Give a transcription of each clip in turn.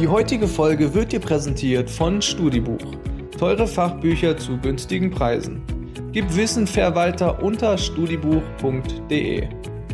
Die heutige Folge wird dir präsentiert von Studibuch. Teure Fachbücher zu günstigen Preisen. Gib Wissen Verwalter unter studibuch.de.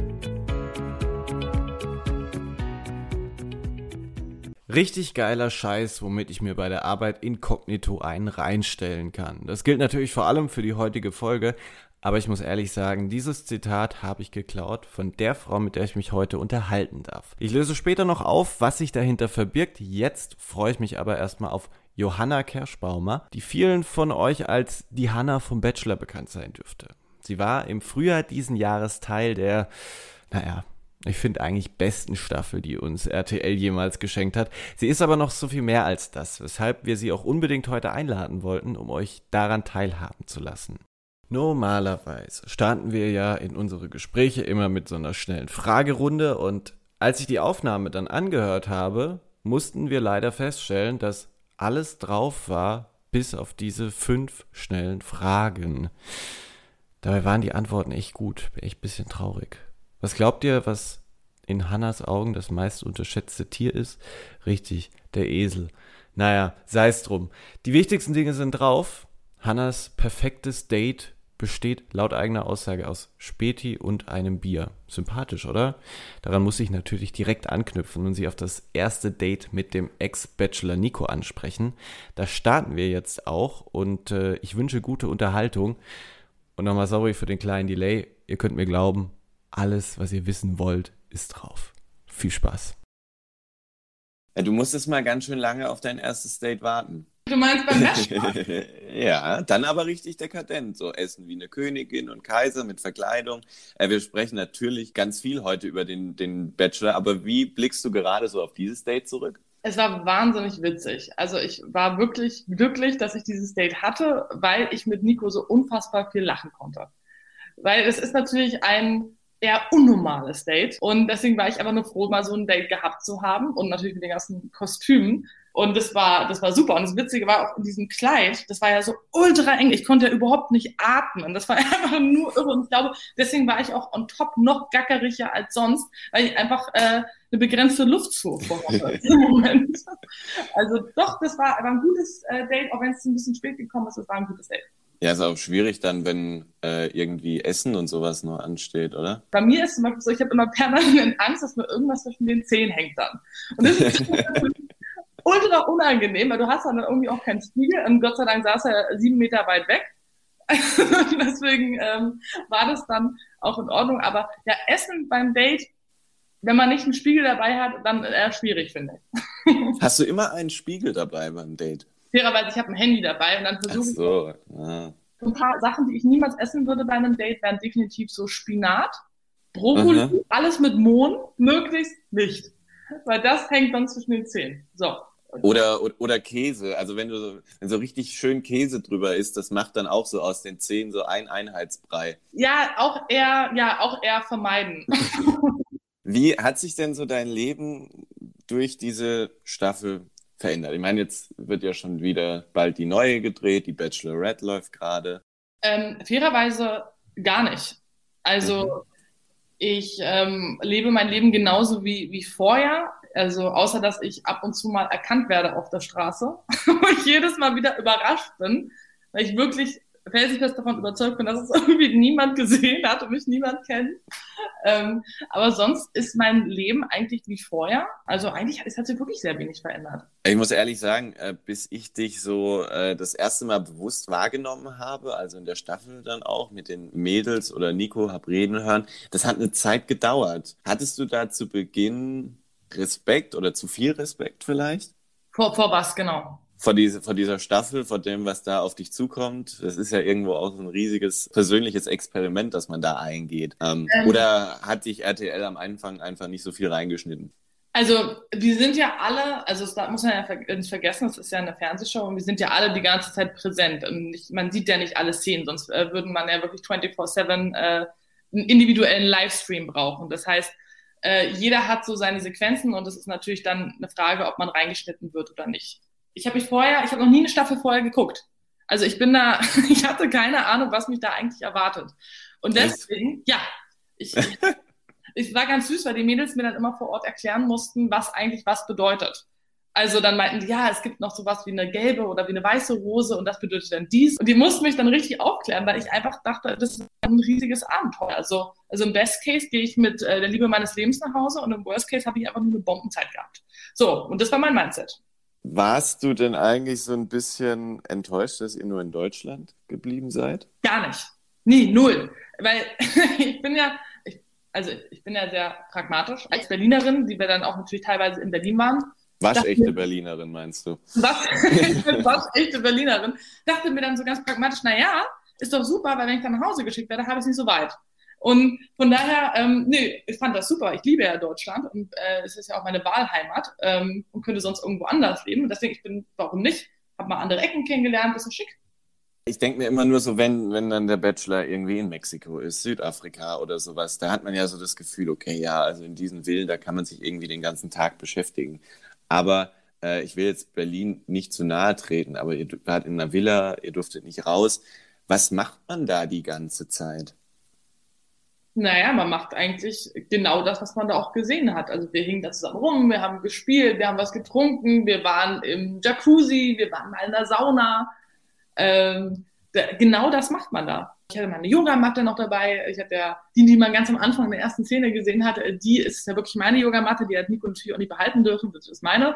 Richtig geiler Scheiß, womit ich mir bei der Arbeit inkognito einen reinstellen kann. Das gilt natürlich vor allem für die heutige Folge, aber ich muss ehrlich sagen, dieses Zitat habe ich geklaut von der Frau, mit der ich mich heute unterhalten darf. Ich löse später noch auf, was sich dahinter verbirgt. Jetzt freue ich mich aber erstmal auf Johanna Kerschbaumer, die vielen von euch als die Hanna vom Bachelor bekannt sein dürfte. Sie war im Frühjahr diesen Jahres Teil der, ich finde eigentlich besten Staffel, die uns RTL jemals geschenkt hat. Sie ist aber noch so viel mehr als das, weshalb wir sie auch unbedingt heute einladen wollten, um euch daran teilhaben zu lassen. Normalerweise starten wir ja in unsere Gespräche immer mit so einer schnellen Fragerunde und als ich die Aufnahme dann angehört habe, mussten wir leider feststellen, dass alles drauf war, bis auf diese 5 schnellen Fragen. Dabei waren die Antworten echt gut, bin echt ein bisschen traurig. Was glaubt ihr, was in Hannas Augen das meist unterschätzte Tier ist? Richtig, der Esel. Naja, sei es drum. Die wichtigsten Dinge sind drauf. Hannas perfektes Date besteht laut eigener Aussage aus Späti und einem Bier. Sympathisch, oder? Daran muss ich natürlich direkt anknüpfen und sie auf das erste Date mit dem Ex-Bachelor Nico ansprechen. Da starten wir jetzt auch und ich wünsche gute Unterhaltung. Und nochmal sorry für den kleinen Delay. Ihr könnt mir glauben, alles, was ihr wissen wollt, ist drauf. Viel Spaß. Ja, du musstest mal ganz schön lange auf dein erstes Date warten. Du meinst beim Bachelor? Ja, dann aber richtig dekadent. So essen wie eine Königin und Kaiser mit Verkleidung. Wir sprechen natürlich ganz viel heute über den Bachelor, aber wie blickst du gerade so auf dieses Date zurück? Es war wahnsinnig witzig. Also ich war wirklich glücklich, dass ich dieses Date hatte, weil ich mit Nico so unfassbar viel lachen konnte. Weil es ist natürlich ein eher unnormales Date und deswegen war ich aber nur froh, mal so ein Date gehabt zu haben und natürlich mit den ganzen Kostümen. Und das war super. Und das Witzige war auch in diesem Kleid, das war ja so ultra eng. Ich konnte ja überhaupt nicht atmen. Das war einfach nur irre. Und ich glaube, deswegen war ich auch on top noch gackeriger als sonst, weil ich einfach eine begrenzte Luftzufuhr hatte im Moment. Also doch, das war ein gutes Date, auch wenn es ein bisschen spät gekommen ist, es war ein gutes Date. Ja, ist auch schwierig dann, wenn irgendwie Essen und sowas noch ansteht, oder? Bei mir ist zum Beispiel so, ich habe immer permanent Angst, dass mir irgendwas zwischen den Zähnen hängt dann. Und das ist ultra unangenehm, weil du hast dann irgendwie auch keinen Spiegel und Gott sei Dank saß er 7 Meter weit weg. Deswegen war das dann auch in Ordnung. Aber ja, Essen beim Date, wenn man nicht einen Spiegel dabei hat, dann eher schwierig, finde ich. Hast du immer einen Spiegel dabei beim Date? Fairerweise, ich habe ein Handy dabei und dann versuche ich ein paar Sachen, die ich niemals essen würde bei einem Date, wären definitiv so Spinat, Brokkoli, alles mit Mohn, möglichst nicht. Weil das hängt dann zwischen den Zähnen. So. Oder Käse. Also wenn so richtig schön Käse drüber ist, das macht dann auch so aus den Zähnen so ein Einheitsbrei. Ja, auch eher vermeiden. Wie hat sich denn so dein Leben durch diese Staffel verändert? Ich meine, jetzt wird ja schon wieder bald die neue gedreht, die Bachelorette läuft gerade. Fairerweise gar nicht. Also ich lebe mein Leben genauso wie vorher. Also außer, dass ich ab und zu mal erkannt werde auf der Straße, wo ich jedes Mal wieder überrascht bin, weil ich wirklich felsenfest davon überzeugt bin, dass es irgendwie niemand gesehen hat und mich niemand kennt. Aber sonst ist mein Leben eigentlich wie vorher. Also eigentlich, es hat sich wirklich sehr wenig verändert. Ich muss ehrlich sagen, bis ich dich so das erste Mal bewusst wahrgenommen habe, also in der Staffel dann auch mit den Mädels oder Nico, hab reden hören, das hat eine Zeit gedauert. Hattest du da zu Beginn Respekt oder zu viel Respekt vielleicht? Vor was, genau? Vor dieser Staffel, vor dem, was da auf dich zukommt. Das ist ja irgendwo auch so ein riesiges persönliches Experiment, das man da eingeht. Oder hat dich RTL am Anfang einfach nicht so viel reingeschnitten? Also wir sind ja alle, also das muss man ja nicht vergessen, das ist ja eine Fernsehshow und wir sind ja alle die ganze Zeit präsent. Und man sieht ja nicht alle Szenen, sonst würden man ja wirklich 24/7 einen individuellen Livestream brauchen. Das heißt, jeder hat so seine Sequenzen und es ist natürlich dann eine Frage, ob man reingeschnitten wird oder nicht. Ich habe noch nie eine Staffel vorher geguckt. Also ich hatte keine Ahnung, was mich da eigentlich erwartet. Und deswegen, ich war ganz süß, weil die Mädels mir dann immer vor Ort erklären mussten, was eigentlich was bedeutet. Also dann meinten die, ja, es gibt noch sowas wie eine gelbe oder wie eine weiße Rose und das bedeutet dann dies. Und die mussten mich dann richtig aufklären, weil ich einfach dachte, das ist ein riesiges Abenteuer. Also im Best Case gehe ich mit der Liebe meines Lebens nach Hause und im Worst Case habe ich einfach nur eine Bombenzeit gehabt. So, und das war mein Mindset. Warst du denn eigentlich so ein bisschen enttäuscht, dass ihr nur in Deutschland geblieben seid? Gar nicht. Nie, null. Weil ich bin ja sehr pragmatisch. Als Berlinerin, die wir dann auch natürlich teilweise in Berlin waren. Waschechte Berlinerin, meinst du? Waschechte Berlinerin. Dachte mir dann so ganz pragmatisch, naja, ist doch super, weil wenn ich dann nach Hause geschickt werde, habe ich es nicht so weit. Und von daher, ich fand das super. Ich liebe ja Deutschland und es ist ja auch meine Wahlheimat und könnte sonst irgendwo anders leben. Und deswegen, warum nicht? Habe mal andere Ecken kennengelernt, das ist schick. Ich denke mir immer nur so, wenn dann der Bachelor irgendwie in Mexiko ist, Südafrika oder sowas, da hat man ja so das Gefühl, okay, ja, also in diesen Villen, da kann man sich irgendwie den ganzen Tag beschäftigen. Aber ich will jetzt Berlin nicht zu nahe treten, aber ihr wart in einer Villa, ihr durftet nicht raus. Was macht man da die ganze Zeit? Naja, man macht eigentlich genau das, was man da auch gesehen hat. Also wir hingen da zusammen rum, wir haben gespielt, wir haben was getrunken, wir waren im Jacuzzi, wir waren mal in der Sauna. Genau das macht man da. Ich hatte meine Yogamatte noch dabei. Ich hatte ja die man ganz am Anfang in der ersten Szene gesehen hatte, die ist ja wirklich meine Yogamatte, die hat Nico natürlich auch nicht behalten dürfen, das ist meine.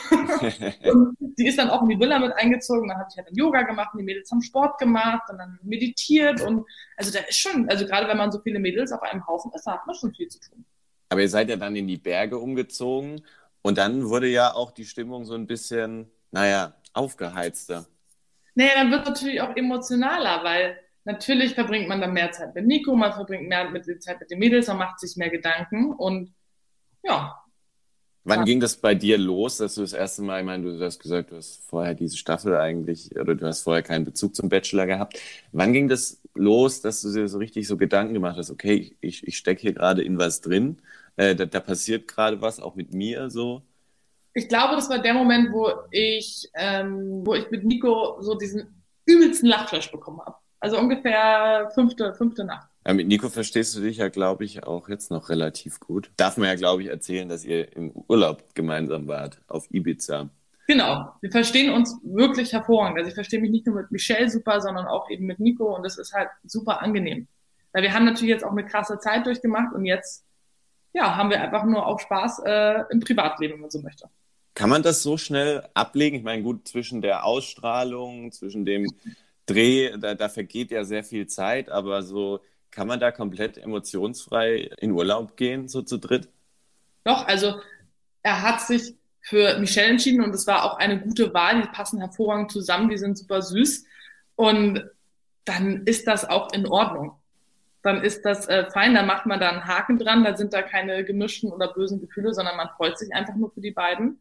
Und die ist dann auch in die Villa mit eingezogen. Dann habe ich halt dann Yoga gemacht, und die Mädels haben Sport gemacht und dann meditiert. Und also da ist schon, also gerade wenn man so viele Mädels auf einem Haufen ist, da hat man schon viel zu tun. Aber ihr seid ja dann in die Berge umgezogen und dann wurde ja auch die Stimmung so ein bisschen, aufgeheizter. Naja, dann wird es natürlich auch emotionaler, weil natürlich verbringt man dann mehr Zeit mit Nico, man verbringt mehr Zeit mit den Mädels, man macht sich mehr Gedanken und ja. Wann ging das bei dir los, dass du das erste Mal, ich meine, du hast gesagt, du hast vorher diese Staffel eigentlich, oder du hast vorher keinen Bezug zum Bachelor gehabt. Wann ging das los, dass du dir so richtig so Gedanken gemacht hast, okay, ich stecke hier gerade in was drin, da passiert gerade was, auch mit mir so? Ich glaube, das war der Moment, wo ich mit Nico so diesen übelsten Lachflash bekommen habe. Also ungefähr fünfte Nacht. Ja, mit Nico verstehst du dich ja, glaube ich, auch jetzt noch relativ gut. Darf man ja, glaube ich, erzählen, dass ihr im Urlaub gemeinsam wart, auf Ibiza. Genau, wir verstehen uns wirklich hervorragend. Also ich verstehe mich nicht nur mit Michelle super, sondern auch eben mit Nico und das ist halt super angenehm. Weil wir haben natürlich jetzt auch eine krasse Zeit durchgemacht und jetzt haben wir einfach nur auch Spaß im Privatleben, wenn man so möchte. Kann man das so schnell ablegen? Ich meine, gut, zwischen der Ausstrahlung, zwischen dem Dreh, da vergeht ja sehr viel Zeit, aber so kann man da komplett emotionsfrei in Urlaub gehen, so zu dritt? Doch, also er hat sich für Michelle entschieden und es war auch eine gute Wahl, die passen hervorragend zusammen, die sind super süß und dann ist das auch in Ordnung. Dann ist das fein, dann macht man da einen Haken dran, da sind da keine gemischten oder bösen Gefühle, sondern man freut sich einfach nur für die beiden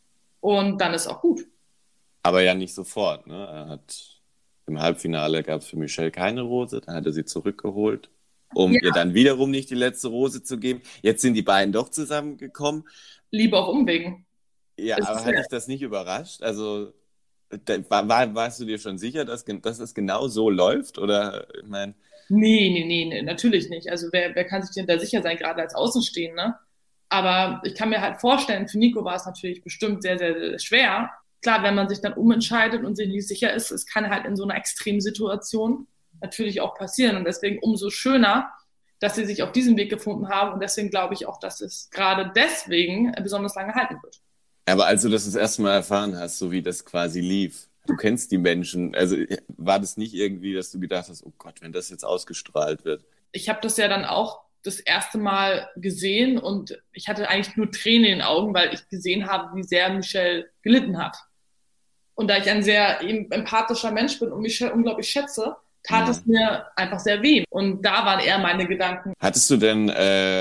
und dann ist auch gut. Aber ja nicht sofort, ne? Im Halbfinale gab es für Michelle keine Rose, dann hat er sie zurückgeholt, um ihr dann wiederum nicht die letzte Rose zu geben. Jetzt sind die beiden doch zusammengekommen. Liebe auf Umwegen. Ja, aber hat dich das nicht überrascht? Also warst du dir schon sicher, dass es genau so läuft? Oder, ich meine... Nee, natürlich nicht. Also wer kann sich denn da sicher sein, gerade als Außenstehender? Aber ich kann mir halt vorstellen, für Nico war es natürlich bestimmt sehr, sehr, sehr schwer. Klar, wenn man sich dann umentscheidet und sich nicht sicher ist, es kann halt in so einer extremen Situation natürlich auch passieren. Und deswegen umso schöner, dass sie sich auf diesem Weg gefunden haben. Und deswegen glaube ich auch, dass es gerade deswegen besonders lange halten wird. Aber als du das erste Mal erfahren hast, so wie das quasi lief, du kennst die Menschen, also war das nicht irgendwie, dass du gedacht hast, oh Gott, wenn das jetzt ausgestrahlt wird? Ich habe das ja dann auch das erste Mal gesehen und ich hatte eigentlich nur Tränen in den Augen, weil ich gesehen habe, wie sehr Michelle gelitten hat. Und da ich ein sehr empathischer Mensch bin und Michelle unglaublich schätze, tat es mir einfach sehr weh. Und da waren eher meine Gedanken. Hattest du denn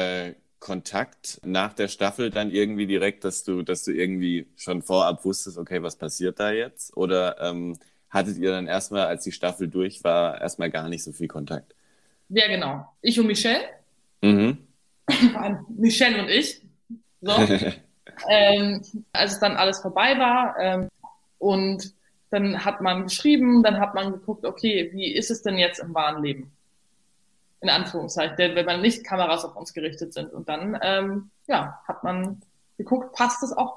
Kontakt nach der Staffel dann irgendwie direkt, dass du irgendwie schon vorab wusstest, okay, was passiert da jetzt? Oder hattet ihr dann erstmal, als die Staffel durch war, erstmal gar nicht so viel Kontakt? Ja, genau. Ich und Michelle. Mhm. Michelle und ich. So. Als es dann alles vorbei war und dann hat man geschrieben, dann hat man geguckt, okay, wie ist es denn jetzt im wahren Leben? In Anführungszeichen, wenn man nicht Kameras auf uns gerichtet sind. Und dann, hat man geguckt, passt es auch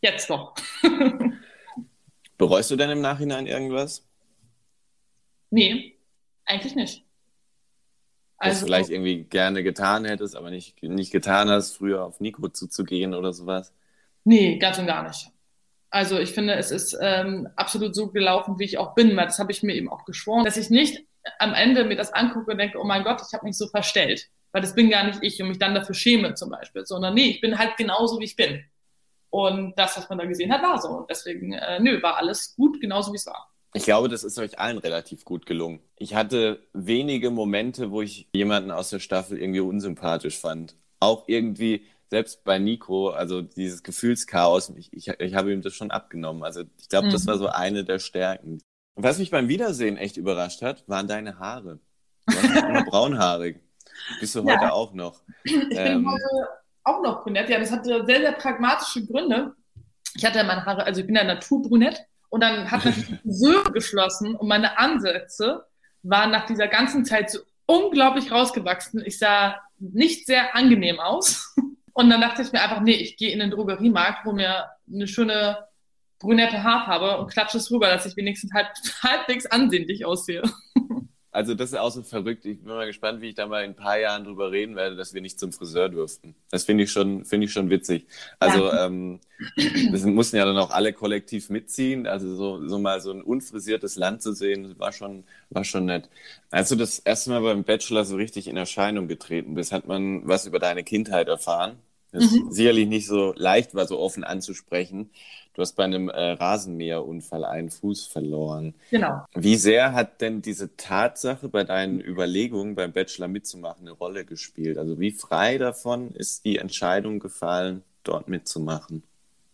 Jetzt noch. Bereust du denn im Nachhinein irgendwas? Nee, eigentlich nicht. Was du Also, vielleicht irgendwie gerne getan hättest, aber nicht getan hast, früher auf Nico zuzugehen oder sowas? nee, ganz und gar nicht. Also ich finde, es ist absolut so gelaufen, wie ich auch bin. Weil das habe ich mir eben auch geschworen, dass ich nicht am Ende mir das angucke und denke, oh mein Gott, ich habe mich so verstellt. Weil das bin gar nicht ich und mich dann dafür schäme zum Beispiel. Sondern nee, ich bin halt genauso, wie ich bin. Und das, was man da gesehen hat, war so. Und deswegen, war alles gut, genauso wie es war. Ich glaube, das ist euch allen relativ gut gelungen. Ich hatte wenige Momente, wo ich jemanden aus der Staffel irgendwie unsympathisch fand. Auch irgendwie, selbst bei Nico, also dieses Gefühlschaos, ich habe ihm das schon abgenommen. Also ich glaube, das war so eine der Stärken. Und was mich beim Wiedersehen echt überrascht hat, waren deine Haare. Du warst immer braunhaarig. Bist du heute auch noch. Ich bin heute auch noch brünett. Ja, das hatte sehr, sehr pragmatische Gründe. Ich hatte ja meine Haare, also ich bin ja naturbrünett. Und dann hat natürlich die Friseur geschlossen und meine Ansätze waren nach dieser ganzen Zeit so unglaublich rausgewachsen. Ich sah nicht sehr angenehm aus. Und dann dachte ich mir einfach, nee, ich gehe in den Drogeriemarkt, hole mir eine schöne brünette Haarfarbe und klatsche es rüber, dass ich wenigstens halbwegs ansehnlich aussehe. Also das ist auch so verrückt. Ich bin mal gespannt, wie ich da mal in ein paar Jahren drüber reden werde, dass wir nicht zum Friseur durften. Das finde ich schon witzig. Also das mussten ja dann auch alle kollektiv mitziehen. Also so mal so ein unfrisiertes Land zu sehen, war schon nett. Als du das erste Mal beim Bachelor so richtig in Erscheinung getreten bist, hat man was über deine Kindheit erfahren. Das sicherlich nicht so leicht war, so offen anzusprechen. Du hast bei einem Rasenmäherunfall einen Fuß verloren. Genau. Wie sehr hat denn diese Tatsache bei deinen Überlegungen beim Bachelor mitzumachen eine Rolle gespielt? Also wie frei davon ist die Entscheidung gefallen, dort mitzumachen?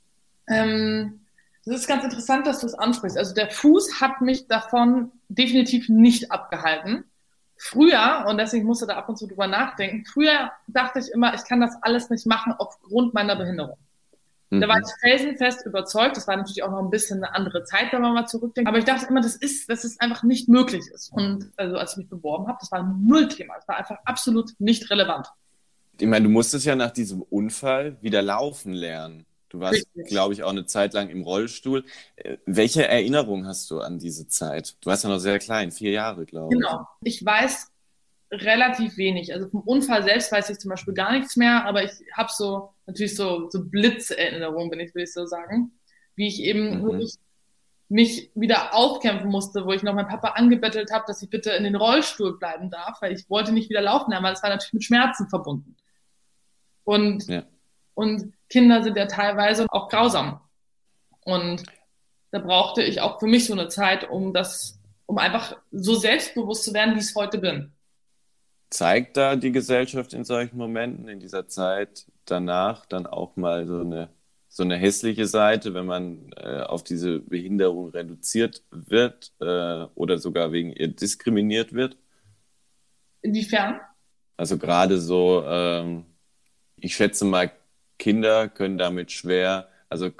Das ist ganz interessant, dass du es ansprichst. Also der Fuß hat mich davon definitiv nicht abgehalten. Früher, und deswegen musste da ab und zu drüber nachdenken, früher dachte ich immer, ich kann das alles nicht machen aufgrund meiner Behinderung. Da war ich felsenfest überzeugt. Das war natürlich auch noch ein bisschen eine andere Zeit, wenn man mal zurückdenkt. Aber ich dachte immer, dass es einfach nicht möglich ist. Und also als ich mich beworben habe, das war ein Nullthema. Das war einfach absolut nicht relevant. Ich meine, du musstest ja nach diesem Unfall wieder laufen lernen. Du warst, glaube ich, auch eine Zeit lang im Rollstuhl. Welche Erinnerung hast du an diese Zeit? Du warst ja noch sehr klein, 4 Jahre, glaube ich. Genau. Ich weiß relativ wenig. Also vom Unfall selbst weiß ich zum Beispiel gar nichts mehr, aber ich habe natürlich so Blitzerinnerungen, will ich so sagen, wie ich eben wirklich mich wieder aufkämpfen musste, wo ich noch meinen Papa angebettelt habe, dass ich bitte in den Rollstuhl bleiben darf, weil ich wollte nicht wieder laufen lernen, weil das war natürlich mit Schmerzen verbunden. Und Kinder sind ja teilweise auch grausam. Und da brauchte ich auch für mich so eine Zeit, um einfach so selbstbewusst zu werden, wie ich es heute bin. Zeigt da die Gesellschaft in solchen Momenten, in dieser Zeit danach dann auch mal so eine hässliche Seite, wenn man auf diese Behinderung reduziert wird oder sogar wegen ihr diskriminiert wird? Inwiefern? Also gerade so, ich schätze mal, Kinder können damit schwer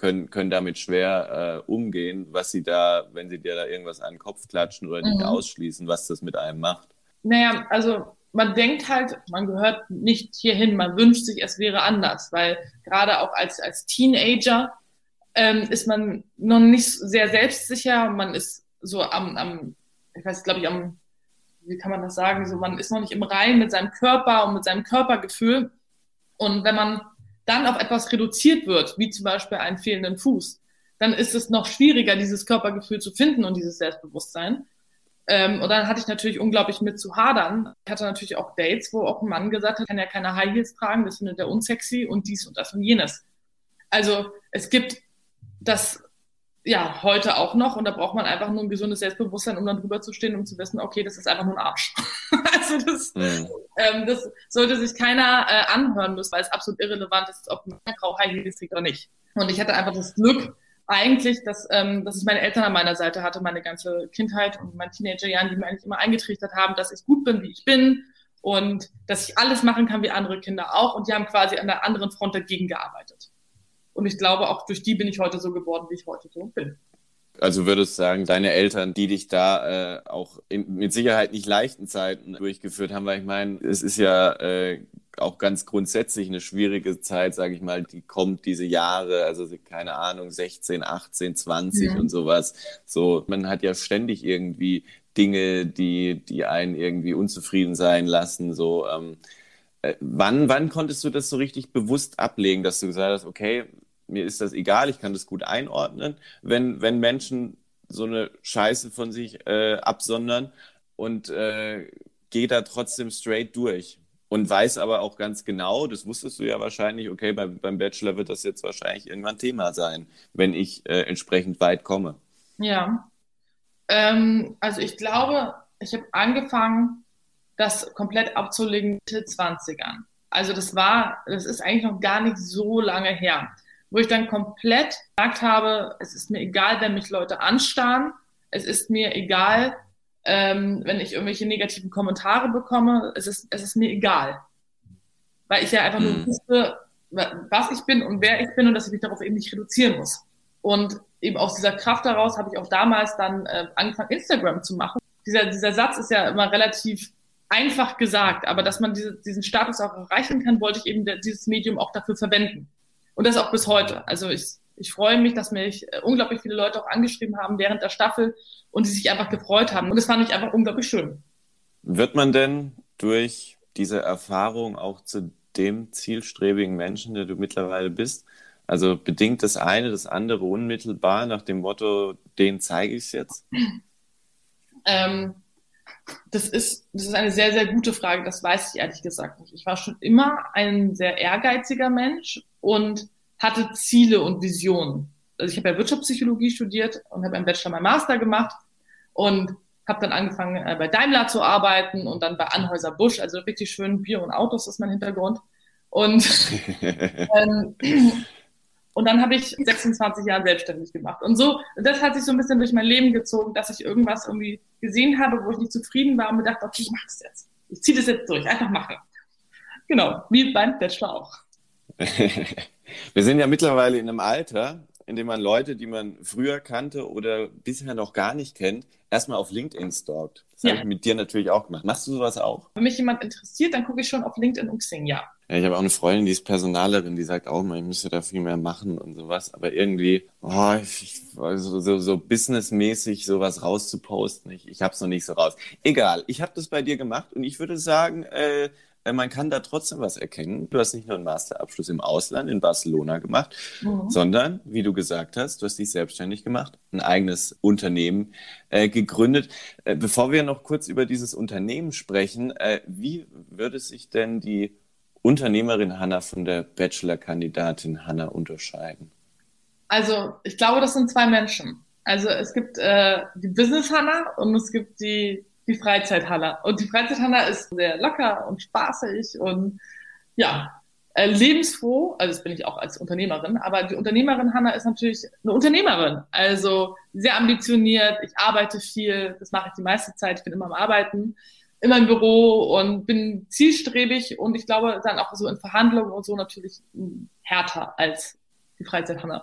umgehen, was sie da, wenn sie dir da irgendwas an den Kopf klatschen oder dich ausschließen, was das mit einem macht. Naja, also man denkt halt, man gehört nicht hierhin, man wünscht sich, es wäre anders, weil gerade auch als Teenager ist man noch nicht sehr selbstsicher, man ist so ich weiß, glaube ich, wie kann man das sagen, so man ist noch nicht im Reinen mit seinem Körper und mit seinem Körpergefühl. Und wenn man dann auf etwas reduziert wird, wie zum Beispiel einen fehlenden Fuß, dann ist es noch schwieriger, dieses Körpergefühl zu finden und dieses Selbstbewusstsein. Und dann hatte ich natürlich unglaublich mit zu hadern. Ich hatte natürlich auch Dates, wo auch ein Mann gesagt hat, kann ja keine High Heels tragen, das findet er unsexy und dies und das und jenes. Also es gibt das ja heute auch noch und da braucht man einfach nur ein gesundes Selbstbewusstsein, um dann drüber zu stehen, um zu wissen, okay, das ist einfach nur ein Arsch. Also das sollte sich keiner anhören müssen, weil es absolut irrelevant ist, ob eine Frau High Heels trägt oder nicht. Und ich hatte einfach das Glück, eigentlich, dass ich meine Eltern an meiner Seite hatte, meine ganze Kindheit und meine Teenagerjahren, die mir eigentlich immer eingetrichtert haben, dass ich gut bin, wie ich bin und dass ich alles machen kann wie andere Kinder auch. Und die haben quasi an der anderen Front dagegen gearbeitet. Und ich glaube, auch durch die bin ich heute so geworden, wie ich heute so bin. Also würdest du sagen, deine Eltern, die dich da auch in mit Sicherheit nicht leichten Zeiten durchgeführt haben, weil ich meine, es ist ja auch ganz grundsätzlich eine schwierige Zeit, sage ich mal, die kommt diese Jahre, also keine Ahnung, 16, 18, 20 und sowas. So, man hat ja ständig irgendwie Dinge, die einen irgendwie unzufrieden sein lassen. So, wann konntest du das so richtig bewusst ablegen, dass du gesagt hast, okay, mir ist das egal, ich kann das gut einordnen, wenn Menschen so eine Scheiße von sich absondern und gehe da trotzdem straight durch und weiß aber auch ganz genau, das wusstest du ja wahrscheinlich, okay, beim Bachelor wird das jetzt wahrscheinlich irgendwann Thema sein, wenn ich entsprechend weit komme. Ja, also ich glaube, ich habe angefangen, das komplett abzulegen Mitte 20ern. Also das ist eigentlich noch gar nicht so lange her, wo ich dann komplett gesagt habe, es ist mir egal, wenn mich Leute anstarren, es ist mir egal, wenn ich irgendwelche negativen Kommentare bekomme, es ist mir egal. Weil ich ja einfach nur wusste, was ich bin und wer ich bin und dass ich mich darauf eben nicht reduzieren muss. Und eben aus dieser Kraft heraus habe ich auch damals dann angefangen, Instagram zu machen. Dieser Satz ist ja immer relativ einfach gesagt, aber dass man diesen Status auch erreichen kann, wollte ich eben dieses Medium auch dafür verwenden. Und das auch bis heute. Also ich freue mich, dass mich unglaublich viele Leute auch angeschrieben haben während der Staffel und die sich einfach gefreut haben. Und das fand ich einfach unglaublich schön. Wird man denn durch diese Erfahrung auch zu dem zielstrebigen Menschen, der du mittlerweile bist? Also bedingt das eine das andere unmittelbar nach dem Motto, den zeige ich es jetzt? Das ist eine sehr, sehr gute Frage. Das weiß ich ehrlich gesagt nicht. Ich war schon immer ein sehr ehrgeiziger Mensch und hatte Ziele und Visionen. Also ich habe ja Wirtschaftspsychologie studiert und habe einen Bachelor, meinen Master gemacht und habe dann angefangen bei Daimler zu arbeiten und dann bei Anheuser-Busch, also richtig schön Bier und Autos ist mein Hintergrund. Und und dann habe ich 26 Jahre selbstständig gemacht. Und so, das hat sich so ein bisschen durch mein Leben gezogen, dass ich irgendwas irgendwie gesehen habe, wo ich nicht zufrieden war und mir dachte, okay, ich mache das jetzt. Ich ziehe das jetzt durch, einfach mache. Genau, wie beim Bachelor auch. Wir sind ja mittlerweile in einem Alter, in dem man Leute, die man früher kannte oder bisher noch gar nicht kennt, erstmal auf LinkedIn stalkt. Das habe ich mit dir natürlich auch gemacht. Machst du sowas auch? Wenn mich jemand interessiert, dann gucke ich schon auf LinkedIn und Xing, ja. Ja, ich habe auch eine Freundin, die ist Personalerin, die sagt auch mal, ich müsste da viel mehr machen und sowas. Aber irgendwie, so businessmäßig sowas rauszuposten, ich habe es noch nicht so raus. Egal, ich habe das bei dir gemacht und ich würde sagen, man kann da trotzdem was erkennen. Du hast nicht nur einen Masterabschluss im Ausland in Barcelona gemacht, sondern, wie du gesagt hast, du hast dich selbstständig gemacht, ein eigenes Unternehmen gegründet. Bevor wir noch kurz über dieses Unternehmen sprechen, wie würde sich denn die Unternehmerin Hanna von der Bachelor-Kandidatin Hanna unterscheiden? Also, ich glaube, das sind zwei Menschen. Also, es gibt die Business-Hanna und es gibt die Freizeit-Hanna. Und die Freizeit-Hanna ist sehr locker und spaßig und ja, lebensfroh. Also, das bin ich auch als Unternehmerin. Aber die Unternehmerin Hanna ist natürlich eine Unternehmerin. Also, sehr ambitioniert. Ich arbeite viel. Das mache ich die meiste Zeit. Ich bin immer am Arbeiten, immer im Büro und bin zielstrebig. Und ich glaube, dann auch so in Verhandlungen und so natürlich härter als die Freizeit-Hanna.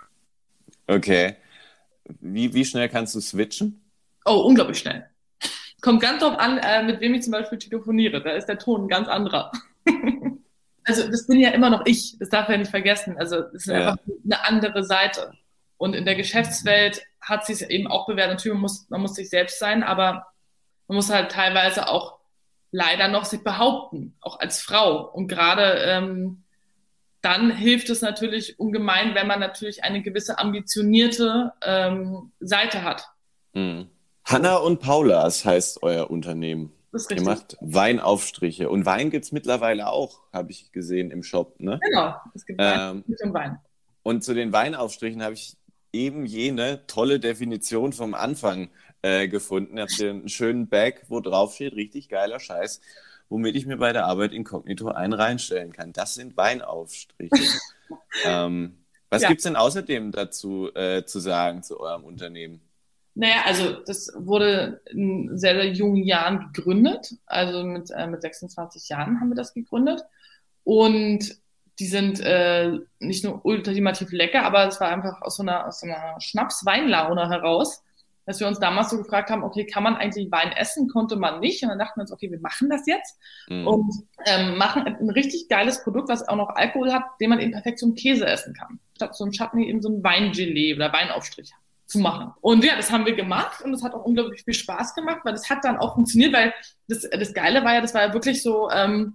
Okay. Wie schnell kannst du switchen? Oh, unglaublich schnell. Kommt ganz drauf an, mit wem ich zum Beispiel telefoniere. Da ist der Ton ein ganz anderer. Also das bin ja immer noch ich. Das darf man ja nicht vergessen. Also das ist einfach eine andere Seite. Und in der Geschäftswelt hat sich eben auch bewährt. Natürlich, man muss sich selbst sein, aber man muss halt teilweise auch leider noch sich behaupten, auch als Frau. Und gerade dann hilft es natürlich ungemein, wenn man natürlich eine gewisse ambitionierte Seite hat. Mhm. Hanna und Paulas heißt euer Unternehmen. Das ist richtig. Ihr macht Weinaufstriche. Und Wein gibt's mittlerweile auch, habe ich gesehen, im Shop, ne? Genau, es gibt Wein und Wein. Und zu den Weinaufstrichen habe ich eben jene tolle Definition vom Anfang gefunden. Ihr habt hier einen schönen Bag, wo drauf steht, richtig geiler Scheiß, womit ich mir bei der Arbeit inkognito einen reinstellen kann. Das sind Weinaufstriche. Was gibt's denn außerdem dazu zu sagen zu eurem Unternehmen? Naja, also das wurde in sehr, sehr jungen Jahren gegründet. Also mit 26 Jahren haben wir das gegründet. Und die sind nicht nur ultimativ lecker, aber es war einfach aus so einer Schnaps-Weinlaune heraus. dass wir uns damals so gefragt haben, okay, kann man eigentlich Wein essen? Konnte man nicht. Und dann dachten wir uns, okay, wir machen das jetzt und machen ein richtig geiles Produkt, was auch noch Alkohol hat, den man eben perfekt zum Käse essen kann. Statt so ein Chutney eben so ein Weingelee oder Weinaufstrich zu machen. Und ja, das haben wir gemacht und es hat auch unglaublich viel Spaß gemacht, weil das hat dann auch funktioniert, weil das Geile war ja, das war ja wirklich so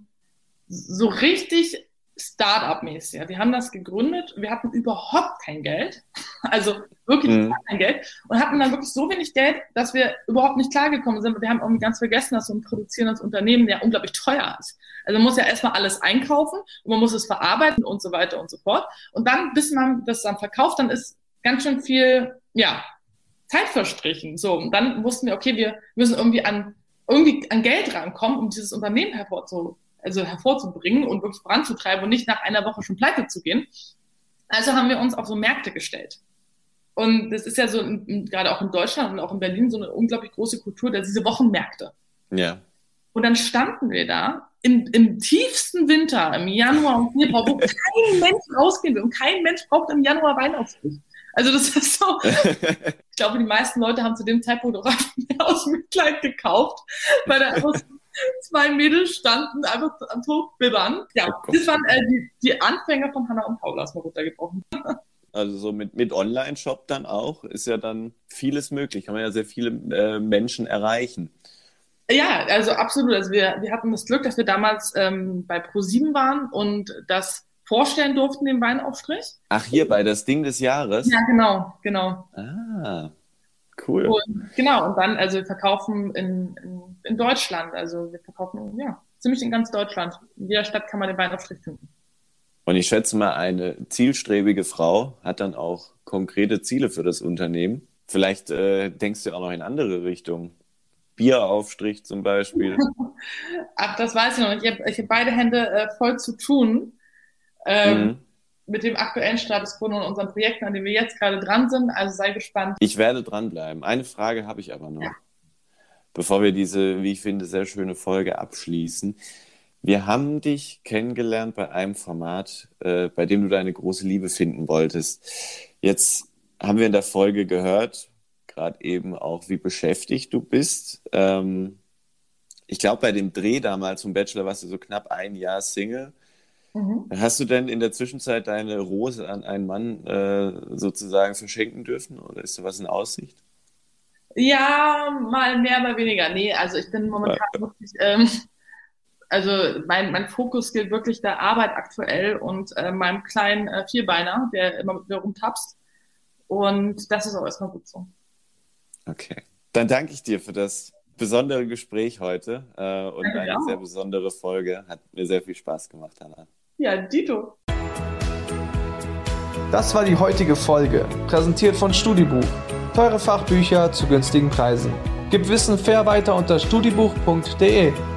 richtig Start-up-mäßig. Wir haben das gegründet, wir hatten überhaupt kein Geld, also wirklich kein Geld und hatten dann wirklich so wenig Geld, dass wir überhaupt nicht klargekommen sind. Wir haben irgendwie ganz vergessen, dass so ein produzierendes Unternehmen ja unglaublich teuer ist. Also man muss ja erstmal alles einkaufen und man muss es verarbeiten und so weiter und so fort. Und dann, bis man das dann verkauft, dann ist ganz schön viel, Zeit verstrichen. So, und dann wussten wir, okay, wir müssen irgendwie an Geld rankommen, um dieses Unternehmen hervorzubringen und wirklich voranzutreiben und nicht nach einer Woche schon pleite zu gehen. Also haben wir uns auf so Märkte gestellt. Und das ist ja so, gerade auch in Deutschland und auch in Berlin, so eine unglaublich große Kultur, diese Wochenmärkte. Ja. Und dann standen wir da im tiefsten Winter, im Januar und Februar, wo kein Mensch rausgehen will und kein Mensch braucht im Januar Weinaufstrich. Also das ist so, ich glaube, die meisten Leute haben zu dem Zeitpunkt auch aus Mitleid gekauft, weil da einfach 2 Mädels standen, einfach am Todbibbern. Ja, das waren die Anfänger von Hannah und Paula, ist mal runtergebrochen. Also so mit Online-Shop dann auch, ist ja dann vieles möglich, kann man ja sehr viele Menschen erreichen. Ja, also absolut. Also wir hatten das Glück, dass wir damals bei ProSieben waren und das vorstellen durften, den Weinaufstrich. Ach, hier bei das Ding des Jahres? Ja, genau. Ah, cool. Und dann, also wir verkaufen in Deutschland, also wir verkaufen, ziemlich in ganz Deutschland. In jeder Stadt kann man den Weinaufstrich finden. Und ich schätze mal, eine zielstrebige Frau hat dann auch konkrete Ziele für das Unternehmen. Vielleicht denkst du auch noch in andere Richtungen. Bieraufstrich zum Beispiel. Ach, das weiß ich noch nicht. Ich hab beide Hände voll zu tun. Mit dem aktuellen Status quo und unseren Projekten, an denen wir jetzt gerade dran sind. Also sei gespannt. Ich werde dranbleiben. Eine Frage habe ich aber noch, bevor wir diese, wie ich finde, sehr schöne Folge abschließen. Wir haben dich kennengelernt bei einem Format, bei dem du deine große Liebe finden wolltest. Jetzt haben wir in der Folge gehört, gerade eben auch, wie beschäftigt du bist. Ich glaube, bei dem Dreh damals zum Bachelor warst du so knapp 1 Jahr Single. Hast du denn in der Zwischenzeit deine Rose an einen Mann sozusagen verschenken dürfen oder ist da was in Aussicht? Ja, mal mehr, mal weniger. Nee, also ich bin momentan wirklich, also mein Fokus gilt wirklich der Arbeit aktuell und meinem kleinen Vierbeiner, der immer mit mir rumtapst. Und das ist auch erstmal gut so. Okay. Dann danke ich dir für das besondere Gespräch heute und eine sehr besondere Folge. Hat mir sehr viel Spaß gemacht, Hannah. Ja, Dito. Das war die heutige Folge, präsentiert von Studibuch. Teure Fachbücher zu günstigen Preisen. Gib Wissen fair weiter unter studibuch.de.